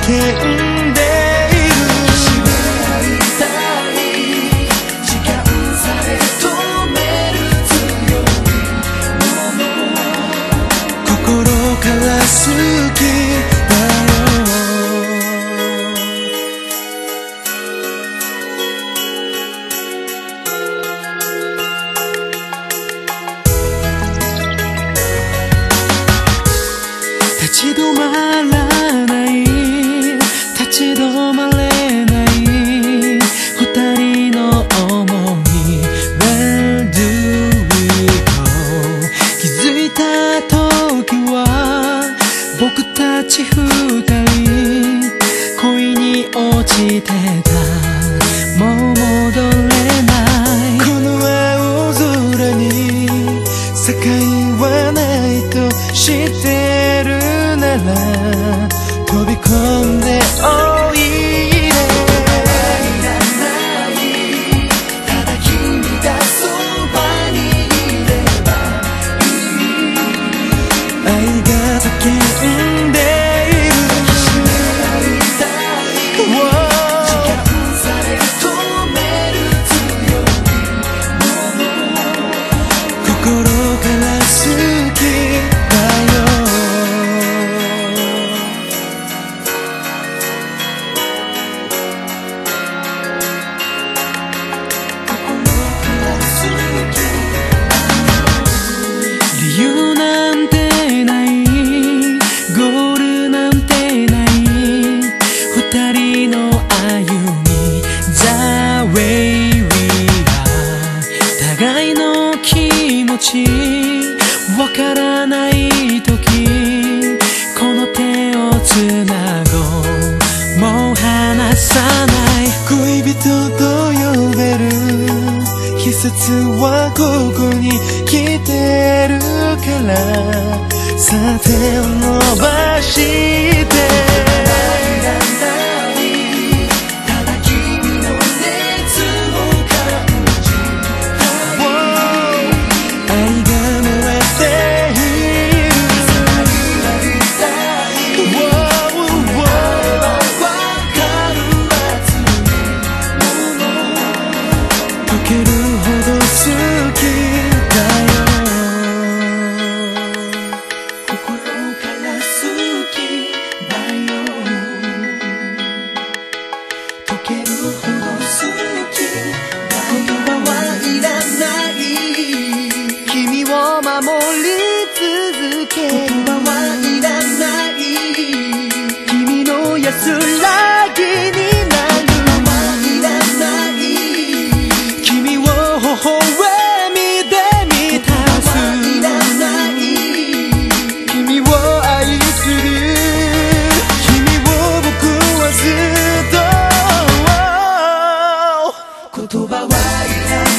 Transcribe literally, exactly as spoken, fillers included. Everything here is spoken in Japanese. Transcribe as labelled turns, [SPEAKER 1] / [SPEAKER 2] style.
[SPEAKER 1] んでいる。時間さえ止める強いもの、心から好きだよ。立ち止まらない立ち止まれない二人の想い Where do we go。 気づいた時は僕たち二人恋に落ちてた。もう戻れないこの青空に境はないと知ってるなら飛び込んでおいで。ただ君がそばにいればいい。愛が叫んでいる。時間さえ止める強いもの、心から好きだよ。理由なんてないゴールなんてない二人の歩み The way we are。 互いの気持ちわからない時この手をつなごう。もう離さない恋人と呼べる季節はここに来てるからさあ手を伸ばしてただ君の熱を感じ愛が燃えている。溶けるほど好きだよ。心から好きだよ。溶けるほど好きだよ。言葉はいらない。君を守り続ける。言葉はいらない。君の安らぎに微笑みで満たす。君を愛する。君を僕はずっと言葉はいらない。